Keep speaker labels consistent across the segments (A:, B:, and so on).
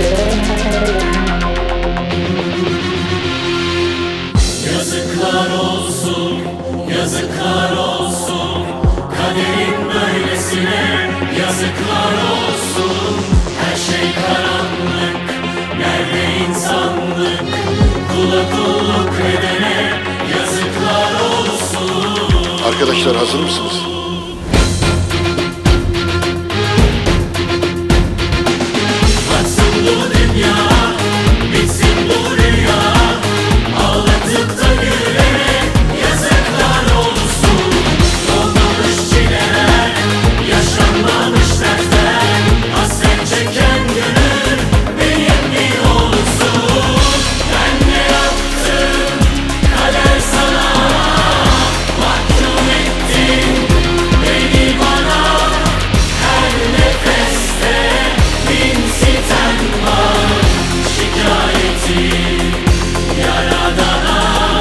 A: Yazıklar olsun, yazıklar olsun, kaderin böylesine yazıklar olsun. Her şey karanlık, nerede insanlık, kula kulluk edene yazıklar olsun.
B: Arkadaşlar hazır mısınız?
A: Batsın bu dünya, bitsin bu rüya, ağlatıp da gülerek yazıklar olsun. Olmamış çileler, yaşanmamış dertler, hasret çeken gönül benim mi olsun? Ben ne yaptım, kader sana mahkum ettin beni bana. Her nefeste bin sitem var, şikayetim Yaradana,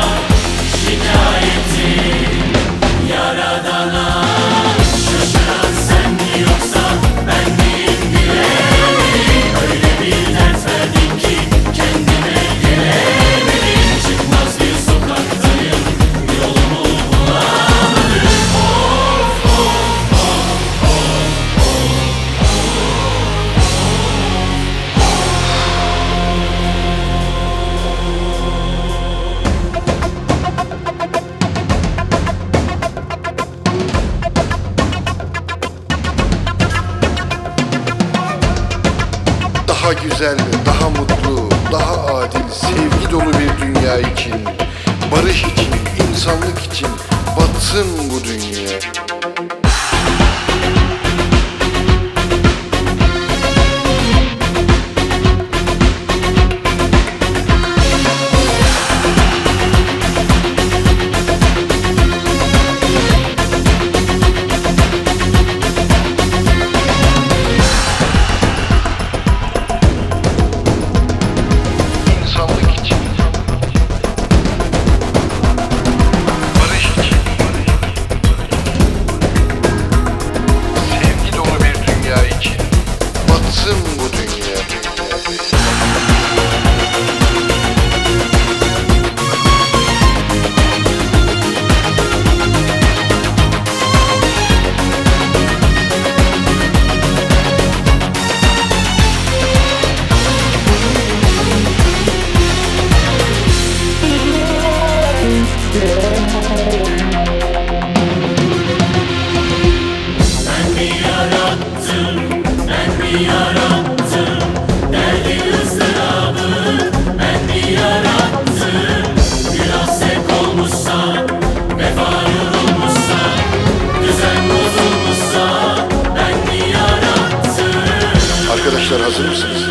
A: şikayetim Yaradana. Şaşıran sen mi yoksa ben miyim bilemedim. Öyle bir dert verdin ki kendime gelemedim. Çıkmaz bir sokaktayım, yolumu bulamadım.
B: Daha güzel, daha mutlu, daha adil, sevgi dolu bir dünya için, barış için, insanlık için batsın bu dünya. İnsanlık için, barış için, sevgi dolu bir dünya için batsın bu dünya.
A: Ben mi yarattım, ben mi yarattım derdi ızdırabı, ben mi yarattım. Biraz sevk olmuşsa, vefa yorulmuşsa, düzen bozulmuşsa ben mi yarattım?
B: Arkadaşlar hazır mısınız?